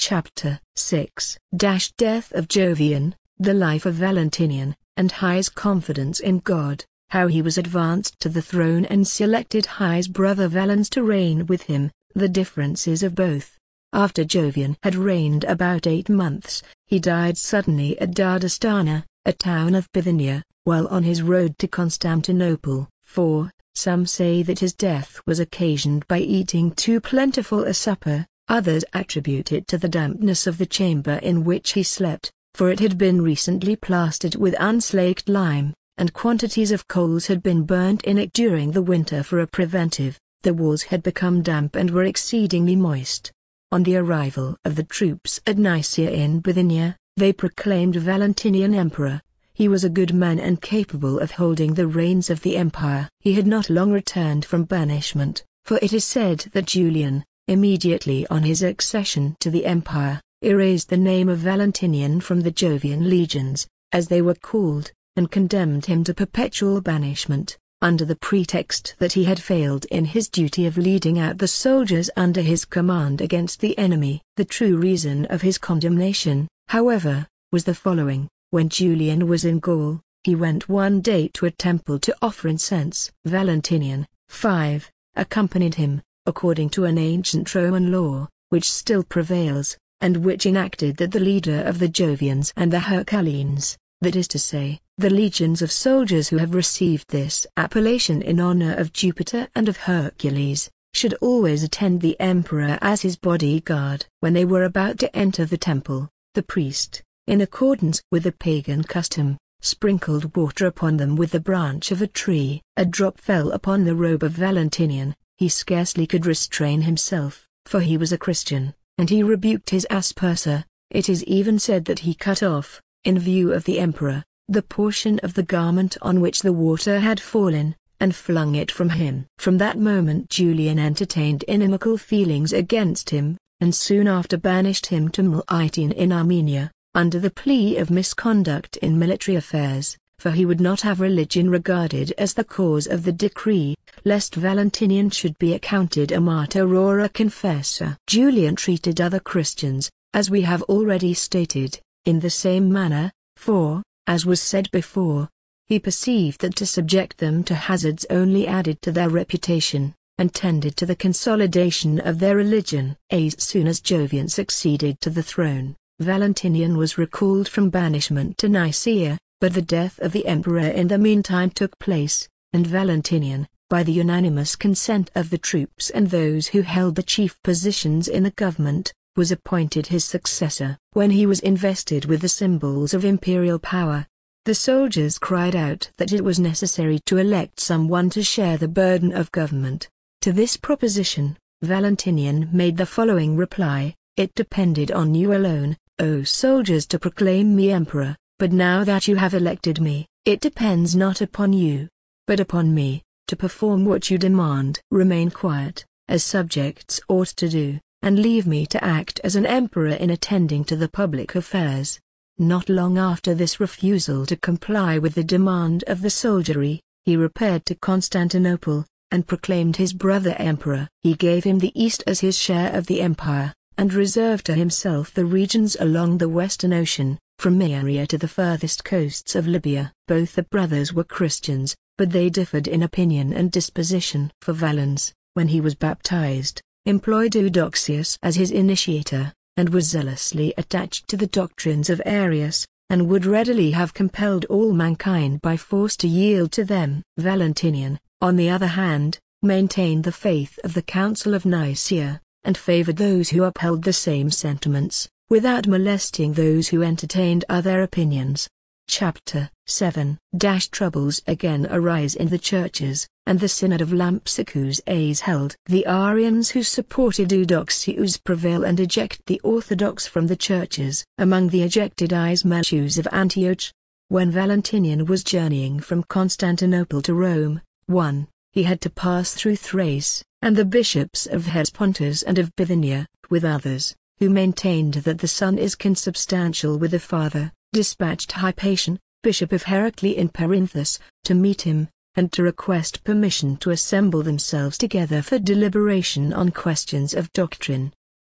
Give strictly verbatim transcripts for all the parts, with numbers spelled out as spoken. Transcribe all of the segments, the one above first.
Chapter six. Death of Jovian, the life of Valentinian, and his confidence in God, how he was advanced to the throne and selected his brother Valens to reign with him, the differences of both. After Jovian had reigned about eight months, he died suddenly at Dardistana, a town of Bithynia, while on his road to Constantinople, for, some say that his death was occasioned by eating too plentiful a supper, others attribute it to the dampness of the chamber in which he slept, for it had been recently plastered with unslaked lime, and quantities of coals had been burnt in it during the winter for a preventive. The walls had become damp and were exceedingly moist. On the arrival of the troops at Nicaea in Bithynia, they proclaimed Valentinian emperor. He was a good man and capable of holding the reins of the empire. He had not long returned from banishment, for it is said that Julian, immediately on his accession to the empire, erased the name of Valentinian from the Jovian legions, as they were called, and condemned him to perpetual banishment, under the pretext that he had failed in his duty of leading out the soldiers under his command against the enemy. The true reason of his condemnation, however, was the following. When Julian was in Gaul, he went one day to a temple to offer incense. Valentinian, five, accompanied him, according to an ancient Roman law, which still prevails, and which enacted that the leader of the Jovians and the Herculeans, that is to say, the legions of soldiers who have received this appellation in honor of Jupiter and of Hercules, should always attend the emperor as his bodyguard. When they were about to enter the temple, the priest, in accordance with the pagan custom, sprinkled water upon them with the branch of a tree. A drop fell upon the robe of Valentinian. He scarcely could restrain himself, for he was a Christian, and he rebuked his asperser. It is even said that he cut off, in view of the emperor, the portion of the garment on which the water had fallen, and flung it from him. From that moment Julian entertained inimical feelings against him, and soon after banished him to Multian in Armenia, under the plea of misconduct in military affairs, for he would not have religion regarded as the cause of the decree, lest Valentinian should be accounted a martyr or a confessor. Julian treated other Christians, as we have already stated, in the same manner, for, as was said before, he perceived that to subject them to hazards only added to their reputation, and tended to the consolidation of their religion. As soon as Jovian succeeded to the throne, Valentinian was recalled from banishment to Nicaea, but the death of the emperor in the meantime took place, and Valentinian, by the unanimous consent of the troops and those who held the chief positions in the government, was appointed his successor. When he was invested with the symbols of imperial power, the soldiers cried out that it was necessary to elect someone to share the burden of government. To this proposition, Valentinian made the following reply: "It depended on you alone, O soldiers, to proclaim me emperor. But now that you have elected me, it depends not upon you, but upon me, to perform what you demand. Remain quiet, as subjects ought to do, and leave me to act as an emperor in attending to the public affairs." Not long after this refusal to comply with the demand of the soldiery, he repaired to Constantinople, and proclaimed his brother emperor. He gave him the east as his share of the empire, and reserved to himself the regions along the western ocean, from Myria to the furthest coasts of Libya. Both the brothers were Christians, but they differed in opinion and disposition. For Valens, when he was baptized, employed Eudoxius as his initiator, and was zealously attached to the doctrines of Arius, and would readily have compelled all mankind by force to yield to them. Valentinian, on the other hand, maintained the faith of the Council of Nicaea, and favored those who upheld the same sentiments, without molesting those who entertained other opinions. Chapter seven. Troubles again arise in the churches, and the Synod of Lampsacus is held. The Arians who supported Eudoxius prevail and eject the Orthodox from the churches. Among the ejected is Melchius of Antioch. When Valentinian was journeying from Constantinople to Rome, one, he had to pass through Thrace, and the bishops of Hellespontus and of Bithynia, with others, who maintained that the Son is consubstantial with the Father, dispatched Hypatia, bishop of Heraclea in Perinthus, to meet him, and to request permission to assemble themselves together for deliberation on questions of doctrine.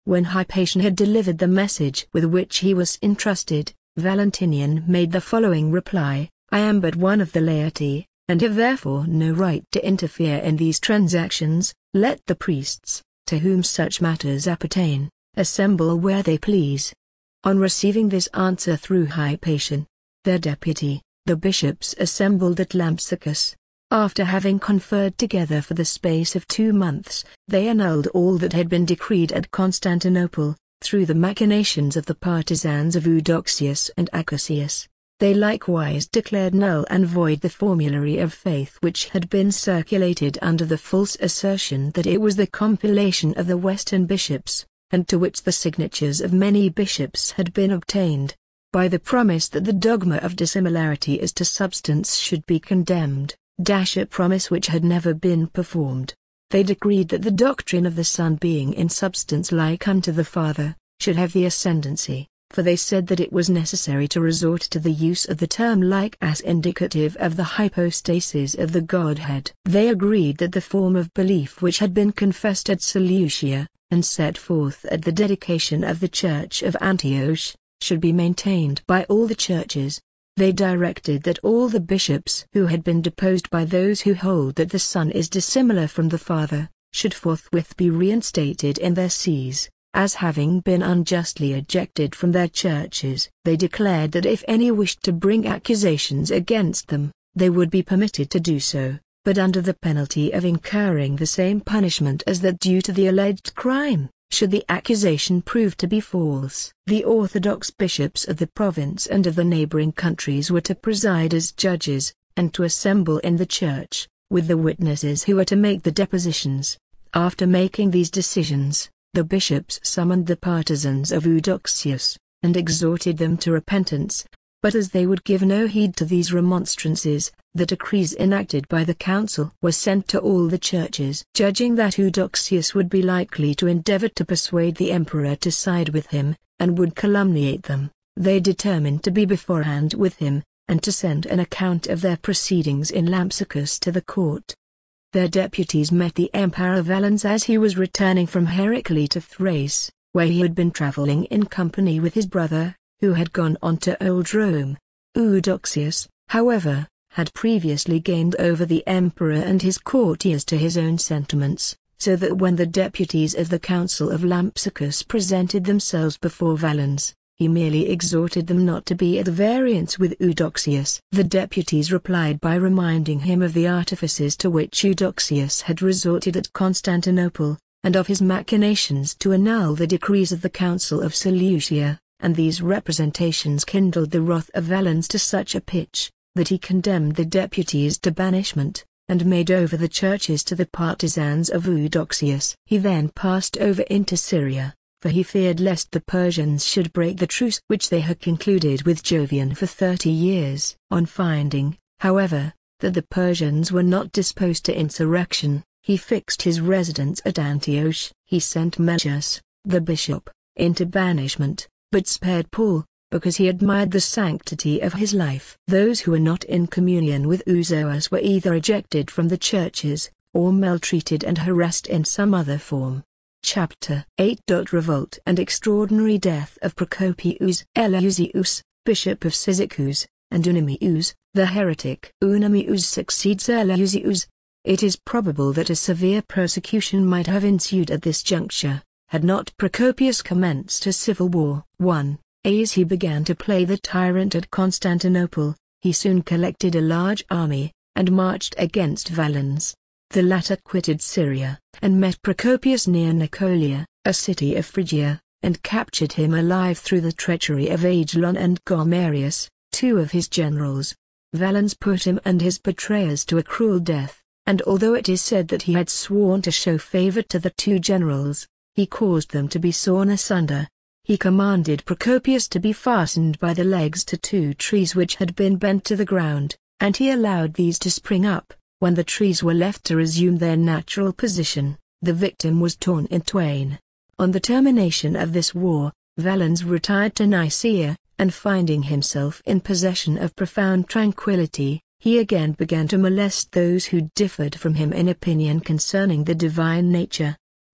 When Hypatia had delivered the message with which he was entrusted, Valentinian made the following reply: I am but one of the laity, and have therefore no right to interfere in these transactions. Let the priests, to whom such matters appertain, assemble where they please. On receiving this answer through Hypatia, their deputy, the bishops assembled at Lampsacus. After having conferred together for the space of two months, they annulled all that had been decreed at Constantinople, through the machinations of the partisans of Eudoxius and Acacius. They likewise declared null and void the formulary of faith which had been circulated under the false assertion that it was the compilation of the Western bishops, and to which the signatures of many bishops had been obtained, by the promise that the dogma of dissimilarity as to substance should be condemned, dash a promise which had never been performed. They decreed that the doctrine of the Son being in substance like unto the Father, should have the ascendancy, for they said that it was necessary to resort to the use of the term like as indicative of the hypostasis of the Godhead. They agreed that the form of belief which had been confessed at Seleucia, and set forth at the dedication of the Church of Antioch, should be maintained by all the churches. They directed that all the bishops who had been deposed by those who hold that the Son is dissimilar from the Father, should forthwith be reinstated in their sees, as having been unjustly ejected from their churches. They declared that if any wished to bring accusations against them, they would be permitted to do so, but under the penalty of incurring the same punishment as that due to the alleged crime, should the accusation prove to be false. The orthodox bishops of the province and of the neighboring countries were to preside as judges, and to assemble in the church, with the witnesses who were to make the depositions. After making these decisions, the bishops summoned the partisans of Eudoxius, and exhorted them to repentance. But as they would give no heed to these remonstrances, the decrees enacted by the council were sent to all the churches. Judging that Eudoxius would be likely to endeavor to persuade the emperor to side with him, and would calumniate them, they determined to be beforehand with him, and to send an account of their proceedings in Lampsacus to the court. Their deputies met the Emperor Valens as he was returning from Heraclea to Thrace, where he had been traveling in company with his brother, who had gone on to Old Rome. Eudoxius, however, had previously gained over the emperor and his courtiers to his own sentiments, so that when the deputies of the Council of Lampsacus presented themselves before Valens, he merely exhorted them not to be at variance with Eudoxius. The deputies replied by reminding him of the artifices to which Eudoxius had resorted at Constantinople, and of his machinations to annul the decrees of the Council of Seleucia, and these representations kindled the wrath of Valens to such a pitch, that he condemned the deputies to banishment, and made over the churches to the partisans of Eudoxius. He then passed over into Syria, for he feared lest the Persians should break the truce which they had concluded with Jovian for thirty years. On finding, however, that the Persians were not disposed to insurrection, he fixed his residence at Antioch. He sent Melchius, the bishop, into banishment, but spared Paul, because he admired the sanctity of his life. Those who were not in communion with Euzoas were either ejected from the churches, or maltreated and harassed in some other form. Chapter eight. Revolt and extraordinary death of Procopius Eleusius, bishop of Cyzicus, and Unamius, the heretic. Unamius succeeds Eleusius. It is probable that a severe persecution might have ensued at this juncture, had not Procopius commenced a civil war. one. As he began to play the tyrant at Constantinople, he soon collected a large army, and marched against Valens. The latter quitted Syria, and met Procopius near Nicolia, a city of Phrygia, and captured him alive through the treachery of Agelon and Gomerius, two of his generals. Valens put him and his betrayers to a cruel death, and although it is said that he had sworn to show favor to the two generals, he caused them to be sawn asunder. He commanded Procopius to be fastened by the legs to two trees which had been bent to the ground, and he allowed these to spring up. When the trees were left to resume their natural position, the victim was torn in twain. On the termination of this war, Valens retired to Nicaea, and finding himself in possession of profound tranquility, he again began to molest those who differed from him in opinion concerning the divine nature.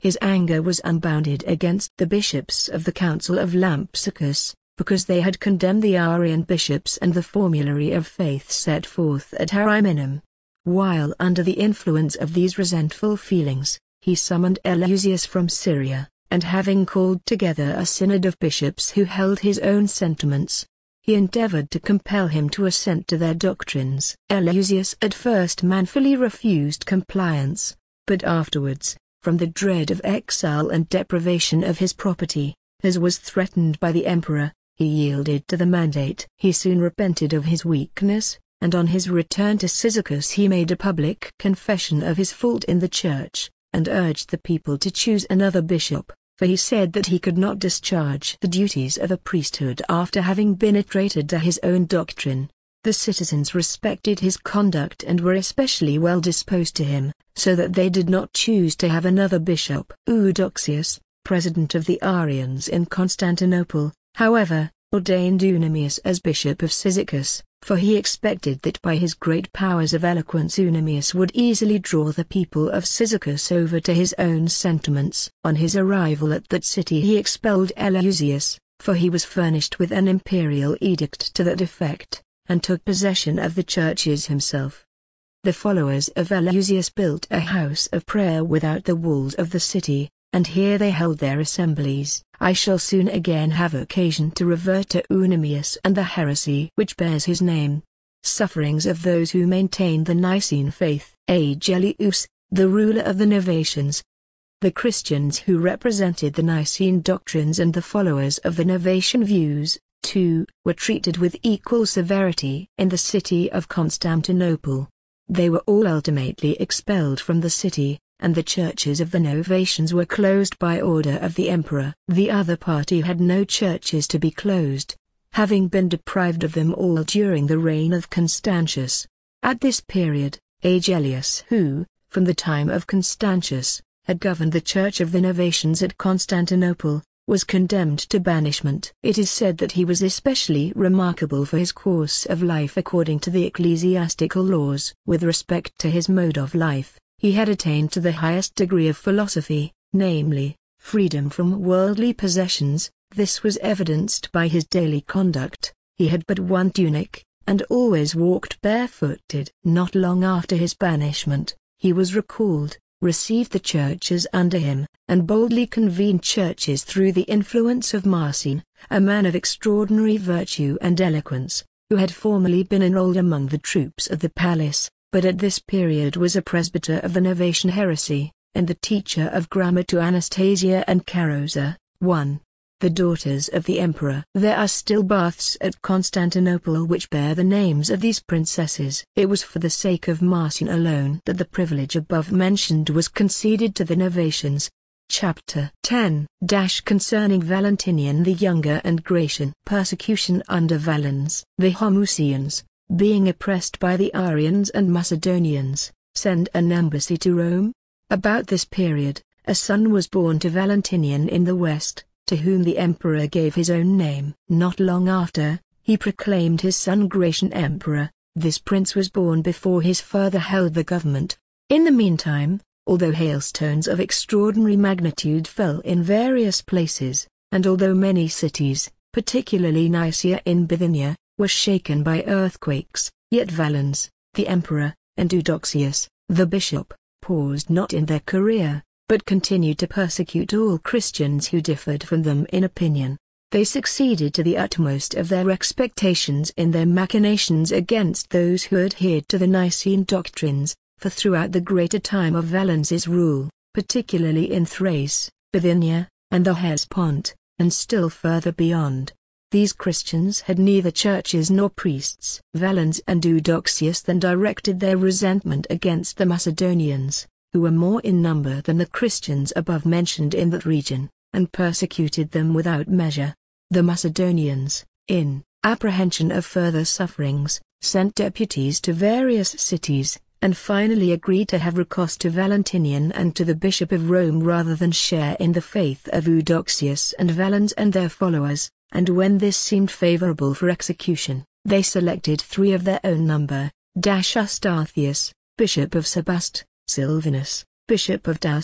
His anger was unbounded against the bishops of the Council of Lampsacus, because they had condemned the Arian bishops and the formulary of faith set forth at Ariminum. While under the influence of these resentful feelings, he summoned Eleusius from Syria, and having called together a synod of bishops who held his own sentiments, he endeavored to compel him to assent to their doctrines. Eleusius at first manfully refused compliance, but afterwards, from the dread of exile and deprivation of his property, as was threatened by the emperor, he yielded to the mandate. He soon repented of his weakness, and on his return to Cyzicus he made a public confession of his fault in the church, and urged the people to choose another bishop, for he said that he could not discharge the duties of a priesthood after having been a traitor to his own doctrine. The citizens respected his conduct and were especially well disposed to him, so that they did not choose to have another bishop. Eudoxius, president of the Arians in Constantinople, however, ordained Eunomius as bishop of Cyzicus, for he expected that by his great powers of eloquence Eunomius would easily draw the people of Cyzicus over to his own sentiments. On his arrival at that city he expelled Eleusius, for he was furnished with an imperial edict to that effect, and took possession of the churches himself. The followers of Eleusius built a house of prayer without the walls of the city, and here they held their assemblies. I shall soon again have occasion to revert to Eunomius and the heresy which bears his name. Sufferings of those who maintained the Nicene faith. Agellius, the ruler of the Novatians. The Christians who represented the Nicene doctrines and the followers of the Novatian views, too, were treated with equal severity in the city of Constantinople. They were all ultimately expelled from the city, and the churches of the Novatians were closed by order of the emperor. The other party had no churches to be closed, having been deprived of them all during the reign of Constantius. At this period, Agellius, who, from the time of Constantius, had governed the church of the Novatians at Constantinople, was condemned to banishment. It is said that he was especially remarkable for his course of life according to the ecclesiastical laws. With respect to his mode of life, he had attained to the highest degree of philosophy, namely, freedom from worldly possessions. This was evidenced by his daily conduct. He had but one tunic, and always walked barefooted. Not long after his banishment, he was recalled, received the churches under him, and boldly convened churches through the influence of Marcion, a man of extraordinary virtue and eloquence, who had formerly been enrolled among the troops of the palace, but at this period was a presbyter of the Novatian heresy, and the teacher of grammar to Anastasia and Carozza. one. The daughters of the emperor. There are still baths at Constantinople which bear the names of these princesses. It was for the sake of Marcion alone that the privilege above mentioned was conceded to the Novatians. Chapter ten. Concerning Valentinian the Younger and Gratian. Persecution under Valens. The Homoousians, being oppressed by the Arians and Macedonians, send an embassy to Rome. About this period, a son was born to Valentinian in the west, to whom the emperor gave his own name. Not long after, he proclaimed his son Gratian emperor. This prince was born before his father held the government. In the meantime, although hailstones of extraordinary magnitude fell in various places, and although many cities, particularly Nicaea in Bithynia, were shaken by earthquakes, yet Valens, the emperor, and Eudoxius, the bishop, paused not in their career, but continued to persecute all Christians who differed from them in opinion. They succeeded to the utmost of their expectations in their machinations against those who adhered to the Nicene doctrines, for throughout the greater time of Valens's rule, particularly in Thrace, Bithynia, and the Hellespont, and still further beyond, these Christians had neither churches nor priests. Valens and Eudoxius then directed their resentment against the Macedonians, who were more in number than the Christians above mentioned in that region, and persecuted them without measure. The Macedonians, in apprehension of further sufferings, sent deputies to various cities, and finally agreed to have recourse to Valentinian and to the Bishop of Rome rather than share in the faith of Eudoxius and Valens and their followers, and when this seemed favorable for execution, they selected three of their own number, Eustathius, Bishop of Sebaste, Silvanus, Bishop of Dausus,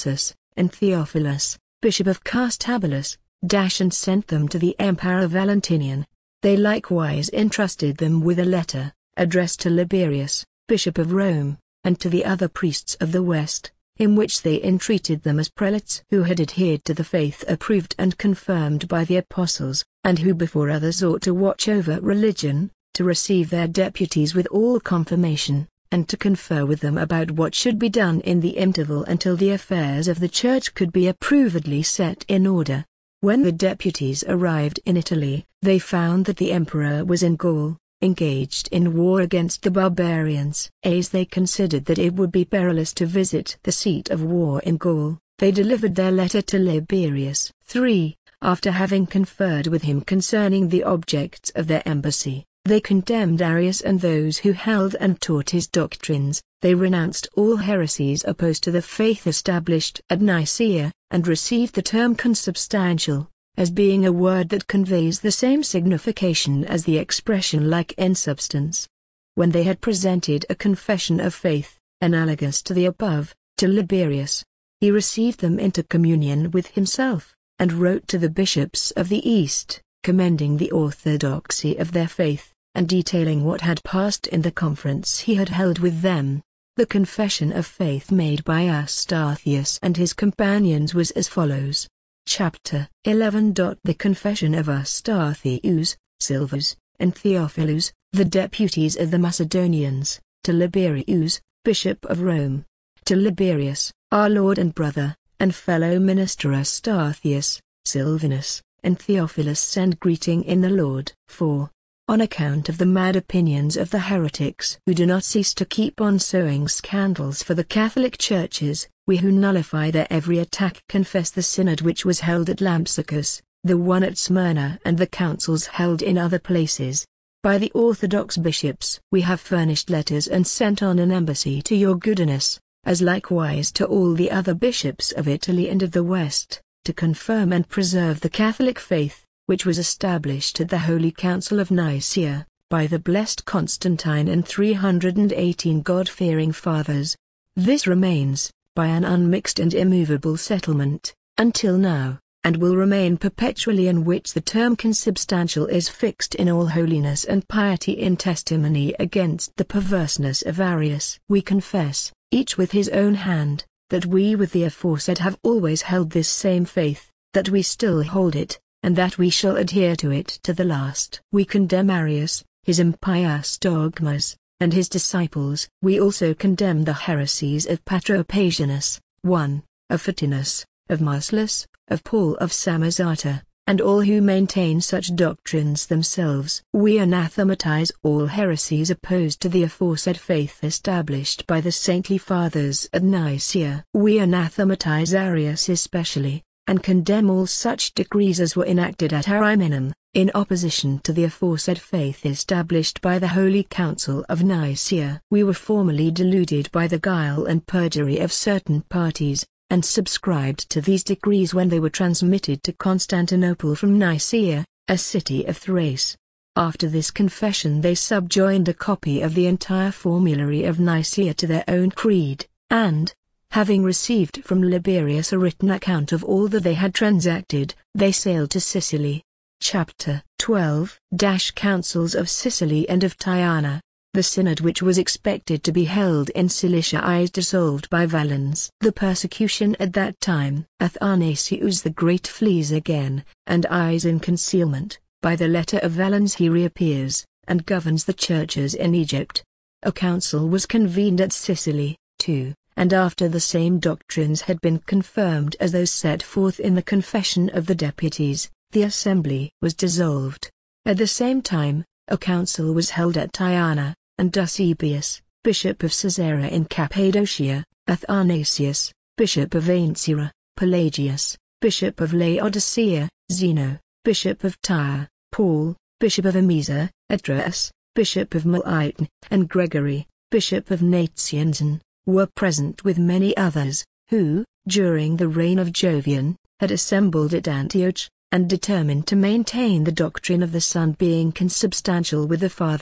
and Theophilus, bishop of Castabilis, and sent them to the Emperor Valentinian. They likewise entrusted them with a letter, addressed to Liberius, bishop of Rome, and to the other priests of the West, in which they entreated them as prelates who had adhered to the faith approved and confirmed by the apostles, and who before others ought to watch over religion, to receive their deputies with all confirmation, and to confer with them about what should be done in the interval until the affairs of the Church could be approvedly set in order. When the deputies arrived in Italy, they found that the emperor was in Gaul, engaged in war against the barbarians. As they considered that it would be perilous to visit the seat of war in Gaul, they delivered their letter to Liberius. three. After having conferred with him concerning the objects of their embassy, they condemned Arius and those who held and taught his doctrines. They renounced all heresies opposed to the faith established at Nicaea, and received the term consubstantial, as being a word that conveys the same signification as the expression like in substance. When they had presented a confession of faith, analogous to the above, to Liberius, he received them into communion with himself, and wrote to the bishops of the East, commending the orthodoxy of their faith, and detailing what had passed in the conference he had held with them. The confession of faith made by Eustathius and his companions was as follows. Chapter eleven. The confession of Eustathius, Silvanus, and Theophilus, the deputies of the Macedonians, to Liberius, bishop of Rome. To Liberius, our lord and brother, and fellow minister Eustathius, Silvanus, and Theophilus send greeting in the Lord. four. On account of the mad opinions of the heretics who do not cease to keep on sowing scandals for the Catholic churches, we who nullify their every attack confess the synod which was held at Lampsacus, the one at Smyrna and the councils held in other places. By the orthodox bishops we have furnished letters and sent on an embassy to your goodness, as likewise to all the other bishops of Italy and of the West, to confirm and preserve the Catholic faith, which was established at the Holy Council of Nicaea, by the blessed Constantine and three hundred eighteen God-fearing fathers. This remains, by an unmixed and immovable settlement, until now, and will remain perpetually, in which the term consubstantial is fixed in all holiness and piety in testimony against the perverseness of Arius. We confess, each with his own hand, that we with the aforesaid have always held this same faith, that we still hold it, and that we shall adhere to it to the last. We condemn Arius, his impious dogmas, and his disciples. We also condemn the heresies of Patropassianus, one, of Photinus, of Marcellus, of Paul of Samosata, and all who maintain such doctrines themselves. We anathematize all heresies opposed to the aforesaid faith established by the saintly fathers at Nicaea. We anathematize Arius especially, and condemn all such decrees as were enacted at Ariminum, in opposition to the aforesaid faith established by the Holy Council of Nicaea. We were formerly deluded by the guile and perjury of certain parties, and subscribed to these decrees when they were transmitted to Constantinople from Nicaea, a city of Thrace. After this confession they subjoined a copy of the entire formulary of Nicaea to their own creed, and, having received from Liberius a written account of all that they had transacted, they sailed to Sicily. Chapter twelve. Councils of Sicily and of Tyana. The synod which was expected to be held in Cilicia is dissolved by Valens. The persecution at that time. Athanasius the Great flees again, and is in concealment. By the letter of Valens he reappears, and governs the churches in Egypt. A council was convened at Sicily, too. And after the same doctrines had been confirmed as those set forth in the confession of the deputies, the assembly was dissolved. At the same time, a council was held at Tyana, and Eusebius, bishop of Caesarea in Cappadocia, Athanasius, bishop of Ancyra, Pelagius, bishop of Laodicea, Zeno, bishop of Tyre, Paul, bishop of Emesa, Adrastus, bishop of Miletum, and Gregory, bishop of Nazianzen, were present with many others, who, during the reign of Jovian, had assembled at Antioch, and determined to maintain the doctrine of the Son being consubstantial with the Father.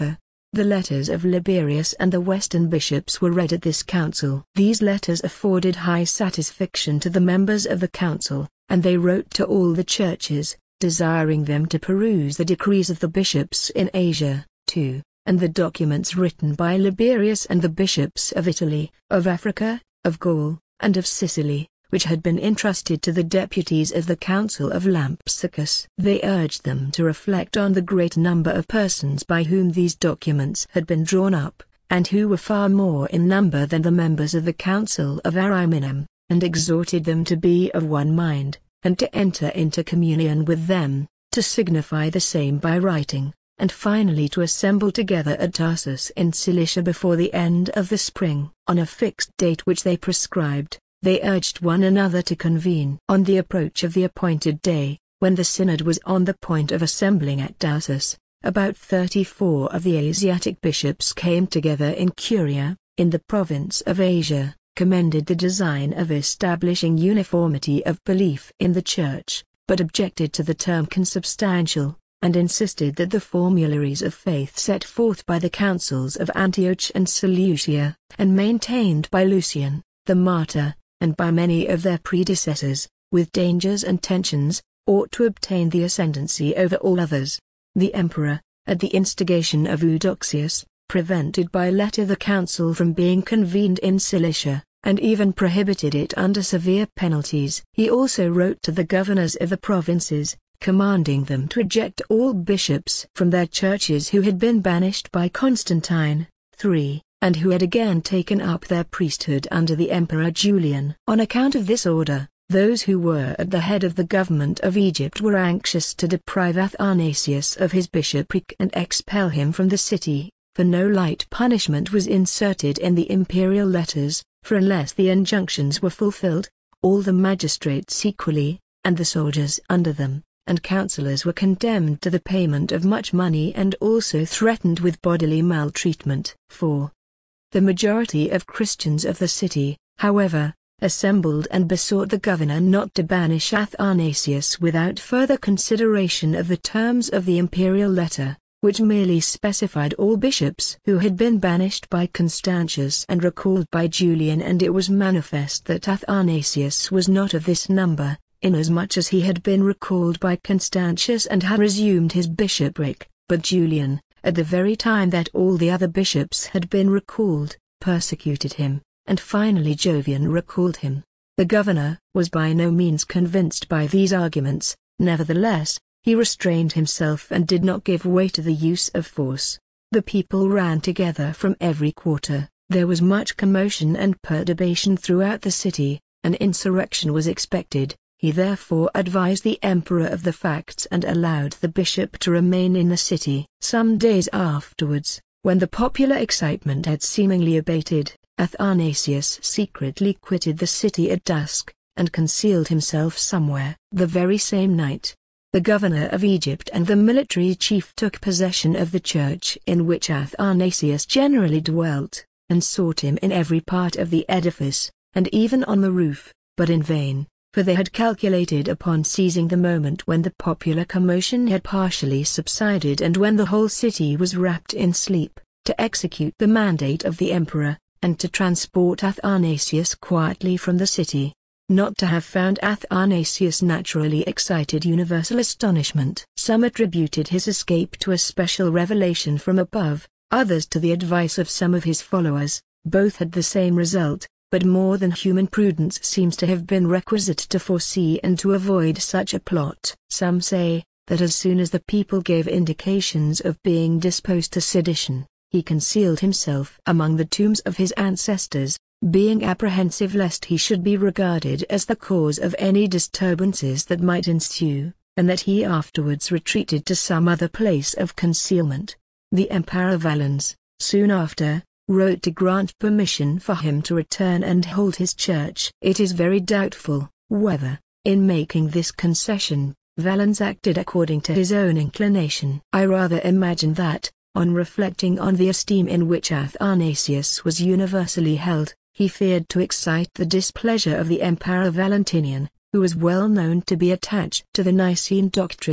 The letters of Liberius and the Western bishops were read at this council. These letters afforded high satisfaction to the members of the council, and they wrote to all the churches, desiring them to peruse the decrees of the bishops in Asia, too, and the documents written by Liberius and the bishops of Italy, of Africa, of Gaul, and of Sicily, which had been entrusted to the deputies of the Council of Lampsacus. They urged them to reflect on the great number of persons by whom these documents had been drawn up, and who were far more in number than the members of the Council of Ariminum, and exhorted them to be of one mind, and to enter into communion with them, to signify the same by writing, and finally to assemble together at Tarsus in Cilicia before the end of the spring. On a fixed date which they prescribed, they urged one another to convene. On the approach of the appointed day, when the synod was on the point of assembling at Tarsus, about thirty-four of the Asiatic bishops came together in Curia, in the province of Asia, commended the design of establishing uniformity of belief in the Church, but objected to the term consubstantial, and insisted that the formularies of faith set forth by the councils of Antioch and Seleucia, and maintained by Lucian, the martyr, and by many of their predecessors, with dangers and tensions, ought to obtain the ascendancy over all others. The emperor, at the instigation of Eudoxius, prevented by letter the council from being convened in Cilicia, and even prohibited it under severe penalties. He also wrote to the governors of the provinces, commanding them to eject all bishops from their churches who had been banished by Constantine, three, and who had again taken up their priesthood under the Emperor Julian. On account of this order, those who were at the head of the government of Egypt were anxious to deprive Athanasius of his bishopric and expel him from the city, for no light punishment was inserted in the imperial letters, for unless the injunctions were fulfilled, all the magistrates equally, and the soldiers under them, and councillors were condemned to the payment of much money and also threatened with bodily maltreatment. four. The majority of Christians of the city, however, assembled and besought the governor not to banish Athanasius without further consideration of the terms of the imperial letter, which merely specified all bishops who had been banished by Constantius and recalled by Julian, and it was manifest that Athanasius was not of this number, inasmuch as he had been recalled by Constantius and had resumed his bishopric, but Julian, at the very time that all the other bishops had been recalled, persecuted him, and finally Jovian recalled him. The governor was by no means convinced by these arguments. Nevertheless, he restrained himself and did not give way to the use of force. The people ran together from every quarter. There was much commotion and perturbation throughout the city. An insurrection was expected. He therefore advised the emperor of the facts and allowed the bishop to remain in the city. Some days afterwards, when the popular excitement had seemingly abated, Athanasius secretly quitted the city at dusk, and concealed himself somewhere. The very same night, the governor of Egypt and the military chief took possession of the church in which Athanasius generally dwelt, and sought him in every part of the edifice, and even on the roof, but in vain. For they had calculated upon seizing the moment when the popular commotion had partially subsided and when the whole city was wrapped in sleep, to execute the mandate of the emperor, and to transport Athanasius quietly from the city. Not to have found Athanasius naturally excited universal astonishment. Some attributed his escape to a special revelation from above, others to the advice of some of his followers. Both had the same result. But more than human prudence seems to have been requisite to foresee and to avoid such a plot. Some say, that as soon as the people gave indications of being disposed to sedition, he concealed himself among the tombs of his ancestors, being apprehensive lest he should be regarded as the cause of any disturbances that might ensue, and that he afterwards retreated to some other place of concealment. The Emperor Valens, soon after, wrote to grant permission for him to return and hold his church. It is very doubtful whether, in making this concession, Valens acted according to his own inclination. I rather imagine that, on reflecting on the esteem in which Athanasius was universally held, he feared to excite the displeasure of the Emperor Valentinian, who was well known to be attached to the Nicene doctrines,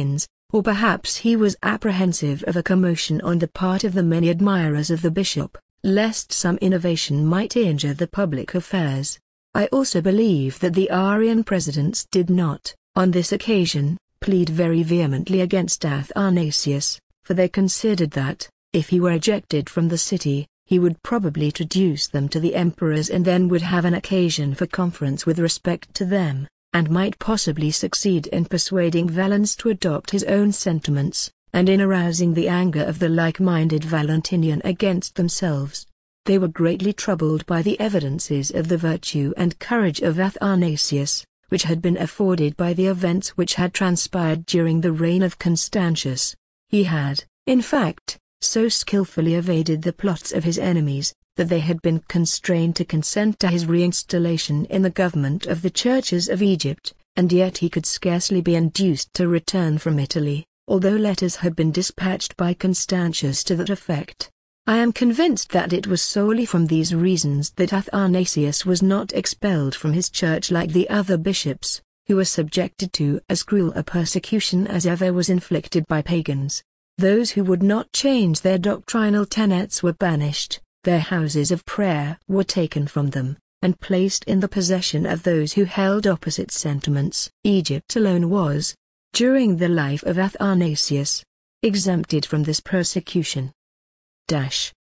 or perhaps he was apprehensive of a commotion on the part of the many admirers of the bishop, lest some innovation might injure the public affairs. I also believe that the Arian presidents did not, on this occasion, plead very vehemently against Athanasius, for they considered that, if he were ejected from the city, he would probably traduce them to the emperors and then would have an occasion for conference with respect to them, and might possibly succeed in persuading Valens to adopt his own sentiments, and in arousing the anger of the like-minded Valentinian against themselves. They were greatly troubled by the evidences of the virtue and courage of Athanasius, which had been afforded by the events which had transpired during the reign of Constantius. He had, in fact, so skillfully evaded the plots of his enemies, that they had been constrained to consent to his reinstallation in the government of the churches of Egypt, and yet he could scarcely be induced to return from Italy, although letters had been dispatched by Constantius to that effect. I am convinced that it was solely from these reasons that Athanasius was not expelled from his church like the other bishops, who were subjected to as cruel a persecution as ever was inflicted by pagans. Those who would not change their doctrinal tenets were banished, their houses of prayer were taken from them, and placed in the possession of those who held opposite sentiments. Egypt alone was, during the life of Athanasius, exempted from this persecution. Dash.